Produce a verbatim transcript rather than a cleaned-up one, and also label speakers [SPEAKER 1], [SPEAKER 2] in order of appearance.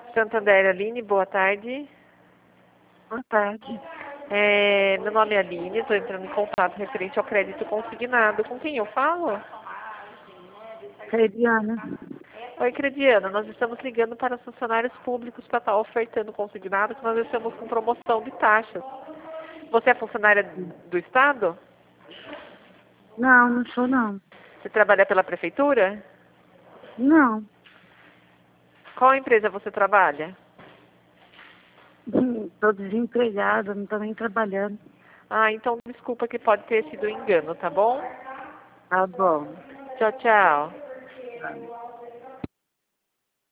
[SPEAKER 1] Santander, Aline, boa tarde.
[SPEAKER 2] Boa tarde.
[SPEAKER 1] É, meu nome é Aline, estou entrando em contato referente ao crédito consignado. Com quem eu falo?
[SPEAKER 2] Crediana.
[SPEAKER 1] Oi, Crediana, nós estamos ligando para os funcionários públicos para estar ofertando consignado, que nós estamos com promoção de taxas. Você é funcionária do Estado?
[SPEAKER 2] Não, não sou não.
[SPEAKER 1] Você trabalha pela Prefeitura?
[SPEAKER 2] Não.
[SPEAKER 1] Qual empresa você trabalha?
[SPEAKER 2] Estou desempregada, não estou nem trabalhando.
[SPEAKER 1] Ah, então desculpa que pode ter sido um engano, tá bom?
[SPEAKER 2] Tá bom.
[SPEAKER 1] Tchau, tchau.